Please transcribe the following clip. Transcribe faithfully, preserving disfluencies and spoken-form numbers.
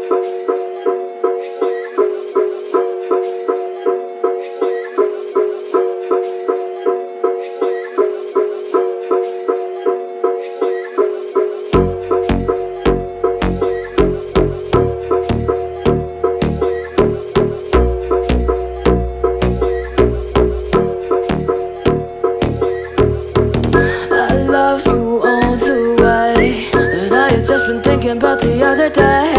I love you all the way, and I had just been thinking about the other day.